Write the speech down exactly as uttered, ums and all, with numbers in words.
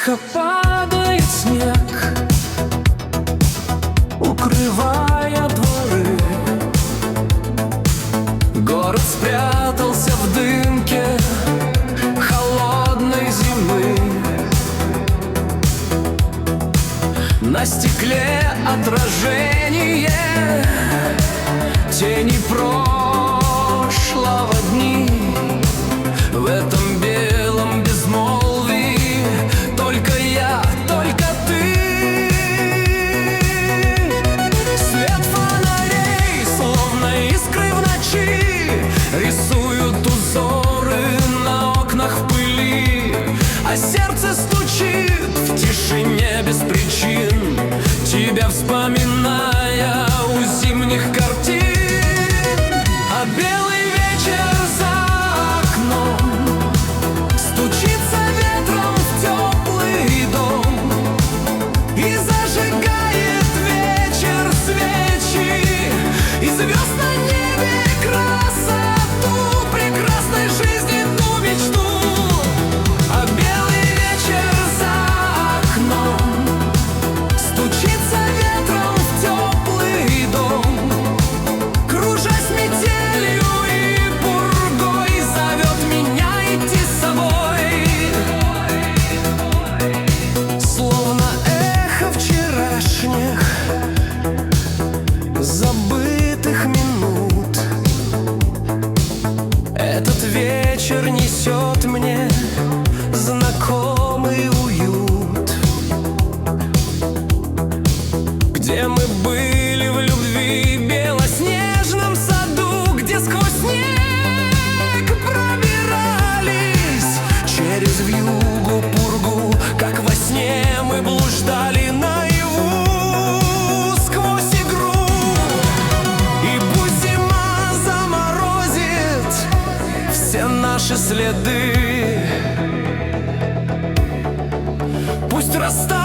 Тихо падает снег, укрывая дворы. Город спрятался в дымке холодной зимы. На стекле отражение тени прошлого дни. В этом белом безмолвии только я, только ты. Свет фонарей, словно искры в ночи, рисуют узоры на окнах в пыли. А сердце стучит в тишине без причин, тебя вспоминая у зимних картин. А белый вечер за окном стучится ветром в теплый дом и зажигает вечер свечи и звезд на небе красоту прекрасной жизни, ту мечту. А белый вечер за окном стучится ветром в теплый дом, кружась метелью и пургой, зовет меня идти с собой. Словно эхо вчерашних забытых минут, этот вечер несет мне знакомый уют. Где мы были в любви, белоснежном саду, где сквозь снег пробирались через вьюгу, пургу, как во сне мы блуждали наяву сквозь игру. И пусть зима заморозит все наши следы, пусть растает